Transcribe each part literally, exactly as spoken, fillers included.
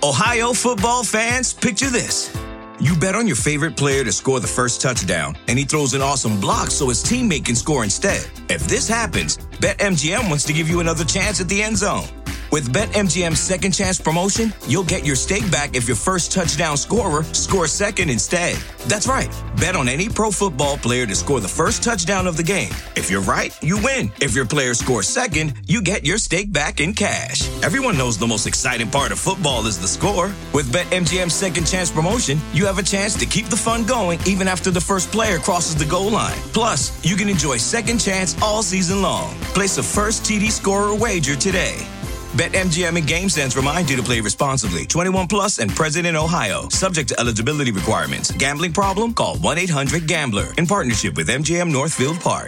Ohio football fans, picture this. You bet on your favorite player to score the first touchdown, and he throws an awesome block so his teammate can score instead. If this happens, BetMGM wants to give you another chance at the end zone. With BetMGM's Second Chance promotion, you'll get your stake back if your first touchdown scorer scores second instead. That's right. Bet on any pro football player to score the first touchdown of the game. If you're right, you win. If your player scores second, you get your stake back in cash. Everyone knows the most exciting part of football is the score. With BetMGM's Second Chance promotion, you have a chance to keep the fun going even after the first player crosses the goal line. Plus, you can enjoy Second Chance all season long. Place a first T D scorer wager today. BetMGM and GameSense remind you to play responsibly. twenty-one plus and present in Ohio. Subject to eligibility requirements. Gambling problem? Call one eight hundred gambler. In partnership with M G M Northfield Park.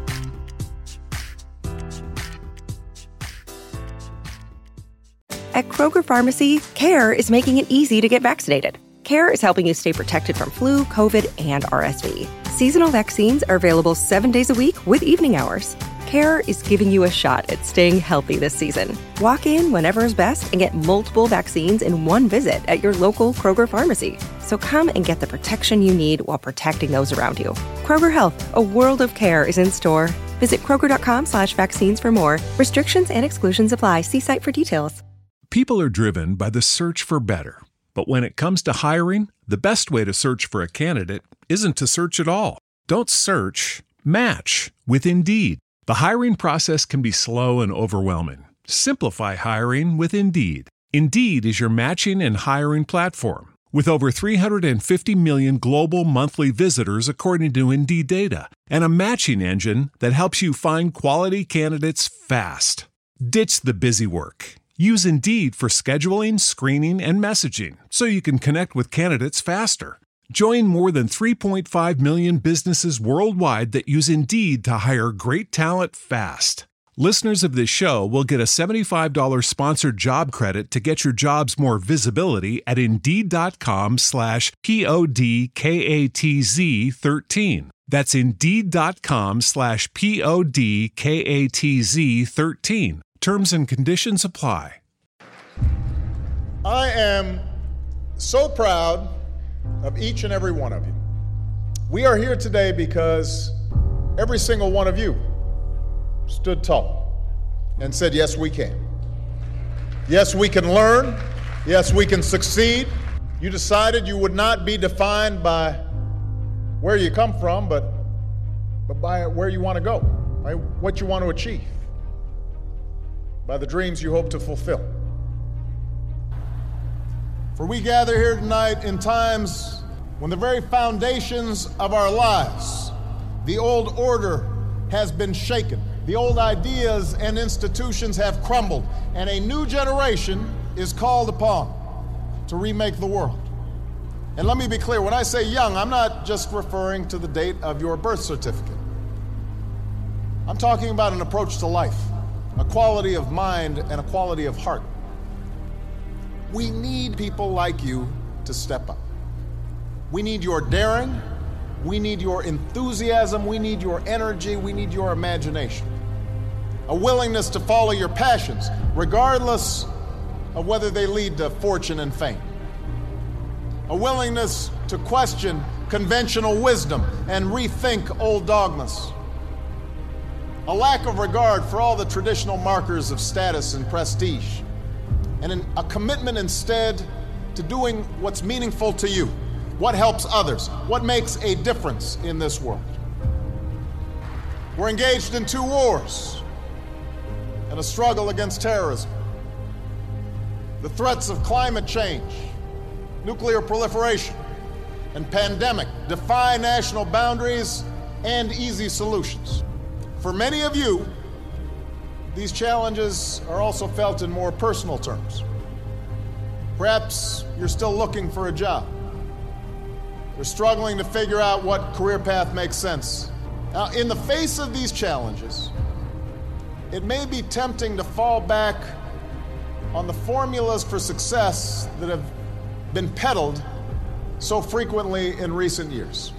At Kroger Pharmacy, CARE is making it easy to get vaccinated. CARE is helping you stay protected from flu, COVID, and R S V. Seasonal vaccines are available seven days a week with evening hours. CARE is giving you a shot at staying healthy this season. Walk in whenever is best and get multiple vaccines in one visit at your local Kroger pharmacy. So come and get the protection you need while protecting those around you. Kroger Health, a world of care is in store. Visit kroger.com slash vaccines for more. Restrictions and exclusions apply. See site for details. People are driven by the search for better. But when it comes to hiring, the best way to search for a candidate isn't to search at all. Don't search, match with Indeed. The hiring process can be slow and overwhelming. Simplify hiring with Indeed. Indeed is your matching and hiring platform. With over three hundred fifty million global monthly visitors according to Indeed data, and a matching engine that helps you find quality candidates fast. Ditch the busy work. Use Indeed for scheduling, screening, and messaging so you can connect with candidates faster. Join more than three point five million businesses worldwide that use Indeed to hire great talent fast. Listeners of this show will get a seventy-five dollars sponsored job credit to get your jobs more visibility at Indeed.com slash P-O-D-K-A-T-Z 13. That's Indeed.com slash P-O-D-K-A-T-Z 13. Terms and conditions apply. I am so proud of each and every one of you. We are here today because every single one of you stood tall and said, yes, we can. Yes, we can learn. Yes, we can succeed. You decided you would not be defined by where you come from, but, but by where you want to go, by what you want to achieve, by the dreams you hope to fulfill. For we gather here tonight in times when the very foundations of our lives, the old order has been shaken. The old ideas and institutions have crumbled, and a new generation is called upon to remake the world. And let me be clear, when I say young, I'm not just referring to the date of your birth certificate. I'm talking about an approach to life, a quality of mind and a quality of heart. We need people like you to step up. We need your daring, we need your enthusiasm, we need your energy, we need your imagination. A willingness to follow your passions, regardless of whether they lead to fortune and fame. A willingness to question conventional wisdom and rethink old dogmas. A lack of regard for all the traditional markers of status and prestige. And an, a commitment instead to doing what's meaningful to you, what helps others, what makes a difference in this world. We're engaged in two wars and a struggle against terrorism. The threats of climate change, nuclear proliferation, and pandemic defy national boundaries and easy solutions. For many of you, these challenges are also felt in more personal terms. Perhaps you're still looking for a job. You're struggling to figure out what career path makes sense. Now, in the face of these challenges, it may be tempting to fall back on the formulas for success that have been peddled so frequently in recent years.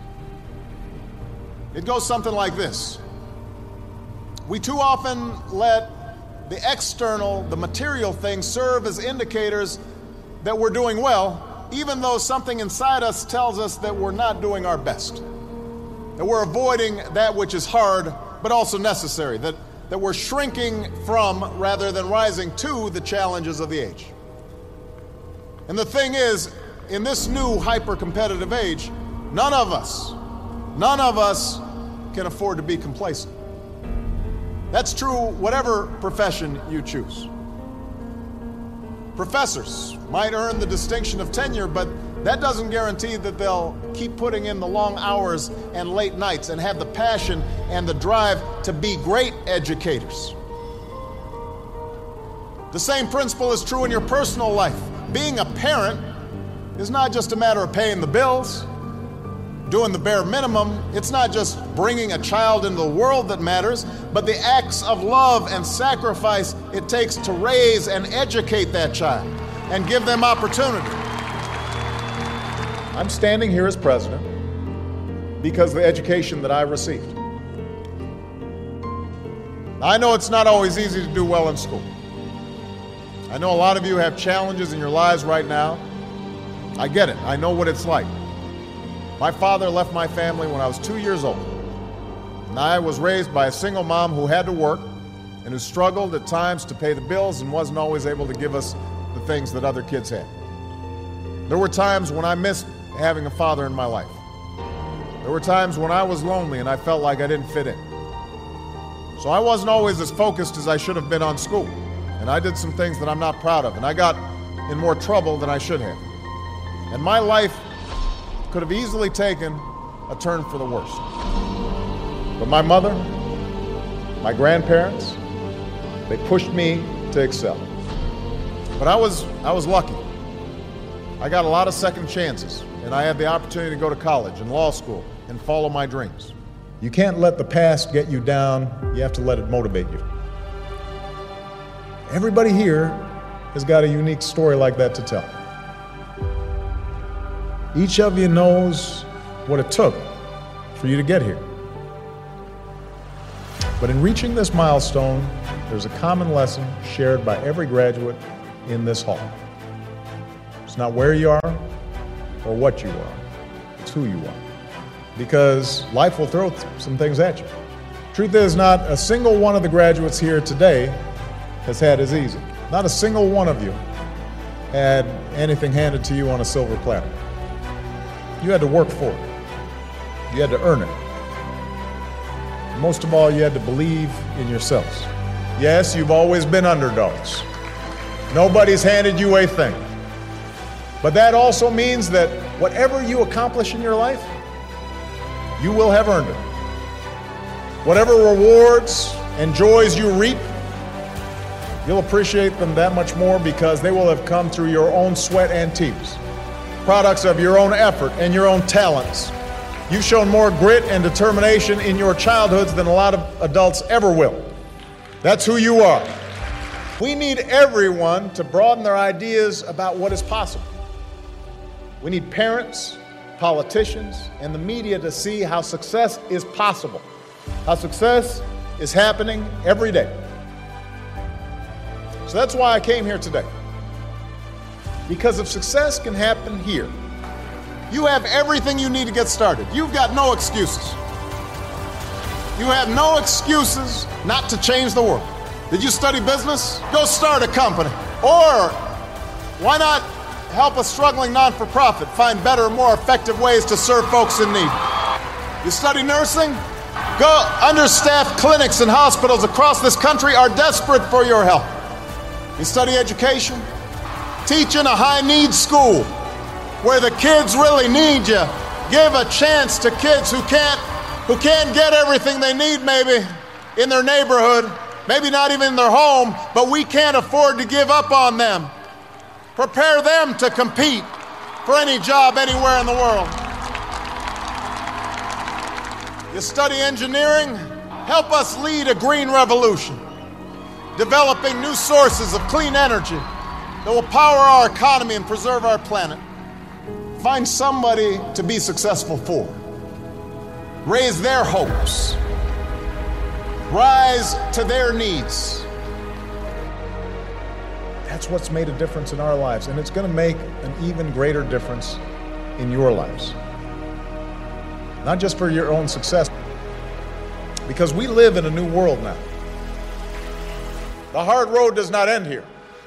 It goes something like this. We too often let the external, the material things serve as indicators that we're doing well, even though something inside us tells us that we're not doing our best, that we're avoiding that which is hard but also necessary, that, that we're shrinking from rather than rising to the challenges of the age. And the thing is, in this new hyper-competitive age, none of us, none of us can afford to be complacent. That's true whatever profession you choose. Professors might earn the distinction of tenure, but that doesn't guarantee that they'll keep putting in the long hours and late nights and have the passion and the drive to be great educators. The same principle is true in your personal life. Being a parent is not just a matter of paying the bills, doing the bare minimum. It's not just bringing a child into the world that matters, but the acts of love and sacrifice it takes to raise and educate that child and give them opportunity. I'm standing here as president because of the education that I received. I know it's not always easy to do well in school. I know a lot of you have challenges in your lives right now. I get it. I know what it's like. My father left my family when I was two years old, and I was raised by a single mom who had to work and who struggled at times to pay the bills and wasn't always able to give us the things that other kids had. There were times when I missed having a father in my life. There were times when I was lonely and I felt like I didn't fit in. So I wasn't always as focused as I should have been on school, and I did some things that I'm not proud of, and I got in more trouble than I should have. And my life could have easily taken a turn for the worse. But my mother, my grandparents, they pushed me to excel. But I was, I was lucky. I got a lot of second chances, and I had the opportunity to go to college and law school and follow my dreams. You can't let the past get you down. You have to let it motivate you. Everybody here has got a unique story like that to tell. Each of you knows what it took for you to get here. But in reaching this milestone, there's a common lesson shared by every graduate in this hall. It's not where you are or what you are, it's who you are. Because life will throw some things at you. Truth is, not a single one of the graduates here today has had as easy. Not a single one of you had anything handed to you on a silver platter. You had to work for it. You had to earn it. Most of all, you had to believe in yourselves. Yes, you've always been underdogs. Nobody's handed you a thing. But that also means that whatever you accomplish in your life, you will have earned it. Whatever rewards and joys you reap, you'll appreciate them that much more because they will have come through your own sweat and tears. Products of your own effort and your own talents. You've shown more grit and determination in your childhoods than a lot of adults ever will. That's who you are. We need everyone to broaden their ideas about what is possible. We need parents, politicians, and the media to see how success is possible, how success is happening every day. So that's why I came here today. Because if success can happen here, you have everything you need to get started. You've got no excuses. You have no excuses not to change the world. Did you study business? Go start a company. Or why not help a struggling non-for-profit find better, more effective ways to serve folks in need? You study nursing? Go. Understaffed clinics and hospitals across this country are desperate for your help. You study education? Teach in a high-needs school where the kids really need you. Give a chance to kids who can't, who can't get everything they need maybe in their neighborhood, maybe not even in their home, but we can't afford to give up on them. Prepare them to compete for any job anywhere in the world. You study engineering? Help us lead a green revolution, developing new sources of clean energy that will power our economy and preserve our planet. Find somebody to be successful for. Raise their hopes. Rise to their needs. That's what's made a difference in our lives, and it's going to make an even greater difference in your lives. Not just for your own success, because we live in a new world now. The hard road does not end here.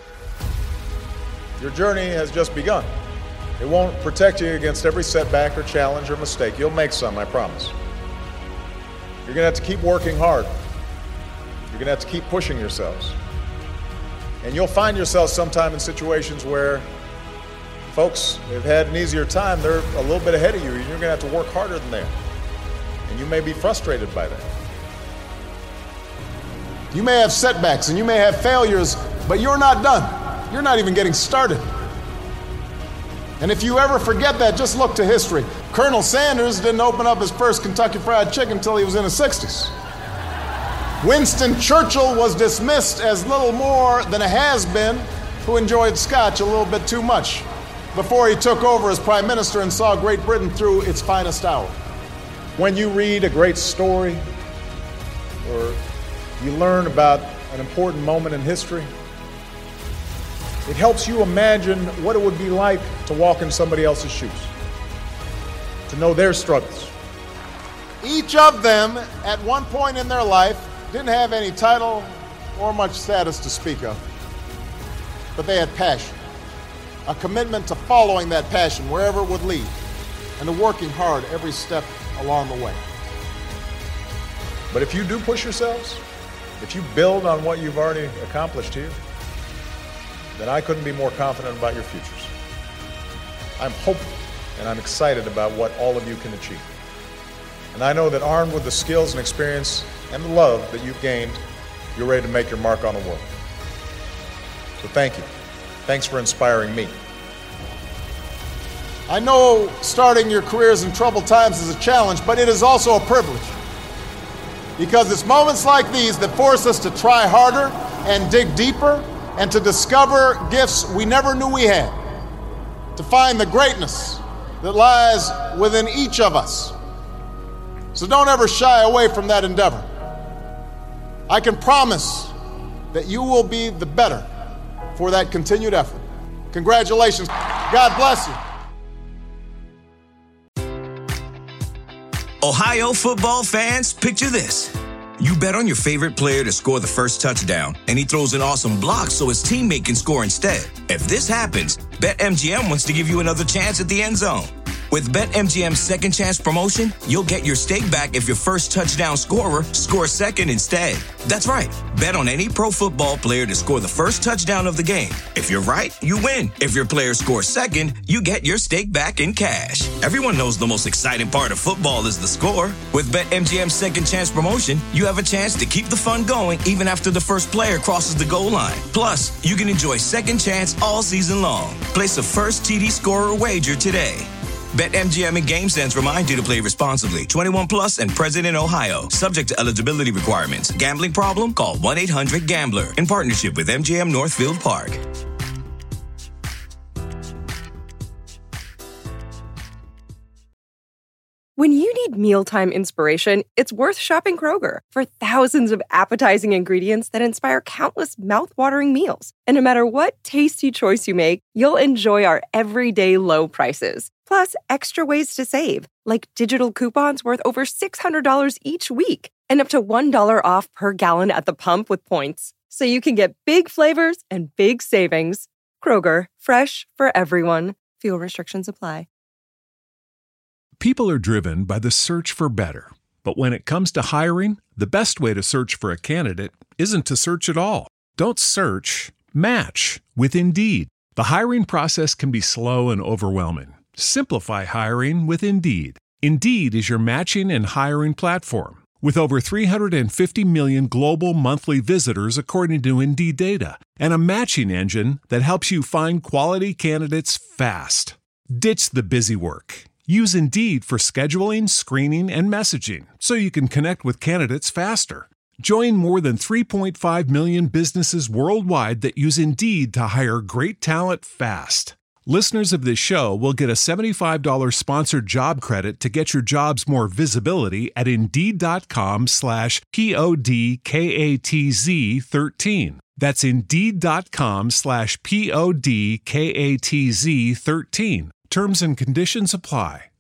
Your journey has just begun. It won't protect you against every setback or challenge or mistake. You'll make some, I promise. You're going to have to keep working hard. You're going to have to keep pushing yourselves. And you'll find yourself sometime in situations where folks have had an easier time. They're a little bit ahead of you, and you're going to have to work harder than they are. And you may be frustrated by that. You may have setbacks and you may have failures, but you're not done. You're not even getting started. And if you ever forget that, just look to history. Colonel Sanders didn't open up his first Kentucky Fried Chicken until he was in his sixties. Winston Churchill was dismissed as little more than a has-been who enjoyed scotch a little bit too much before he took over as prime minister and saw Great Britain through its finest hour. When you read a great story or you learn about an important moment in history, it helps you imagine what it would be like to walk in somebody else's shoes, to know their struggles. Each of them, at one point in their life, didn't have any title or much status to speak of, but they had passion, a commitment to following that passion wherever it would lead, and to working hard every step along the way. But if you do push yourselves, if you build on what you've already accomplished here, then I couldn't be more confident about your futures. I'm hopeful and I'm excited about what all of you can achieve. And I know that armed with the skills and experience and the love that you've gained, you're ready to make your mark on the world. So thank you. Thanks for inspiring me. I know starting your careers in troubled times is a challenge, but it is also a privilege. Because it's moments like these that force us to try harder and dig deeper and to discover gifts we never knew we had, to find the greatness that lies within each of us. So don't ever shy away from that endeavor. I can promise that you will be the better for that continued effort. Congratulations. God bless you. Ohio football fans, picture this. You bet on your favorite player to score the first touchdown, and he throws an awesome block so his teammate can score instead. If this happens, BetMGM wants to give you another chance at the end zone. With BetMGM's second chance promotion, you'll get your stake back if your first touchdown scorer scores second instead. That's right. Bet on any pro football player to score the first touchdown of the game. If you're right, you win. If your player scores second, you get your stake back in cash. Everyone knows the most exciting part of football is the score. With BetMGM's second chance promotion, you have a chance to keep the fun going even after the first player crosses the goal line. Plus, you can enjoy second chance all season long. Place a first T D scorer wager today. BetMGM and GameSense remind you to play responsibly. twenty-one plus and present in Ohio. Subject to eligibility requirements. Gambling problem? Call one eight hundred gambler. In partnership with M G M Northfield Park. When you need mealtime inspiration, it's worth shopping Kroger for thousands of appetizing ingredients that inspire countless mouthwatering meals. And no matter what tasty choice you make, you'll enjoy our everyday low prices. Plus, extra ways to save, like digital coupons worth over six hundred dollars each week and up to one dollar off per gallon at the pump with points. So you can get big flavors and big savings. Kroger, fresh for everyone. Fuel restrictions apply. People are driven by the search for better. But when it comes to hiring, the best way to search for a candidate isn't to search at all. Don't search, match with Indeed. The hiring process can be slow and overwhelming. Simplify hiring with Indeed. Indeed is your matching and hiring platform. With over three hundred fifty million global monthly visitors according to Indeed data, and a matching engine that helps you find quality candidates fast. Ditch the busy work. Use Indeed for scheduling, screening, and messaging so you can connect with candidates faster. Join more than three point five million businesses worldwide that use Indeed to hire great talent fast. Listeners of this show will get a seventy-five dollars sponsored job credit to get your jobs more visibility at Indeed.com slash P-O-D-K-A-T-Z 13. That's Indeed.com slash P-O-D-K-A-T-Z 13. Terms and conditions apply.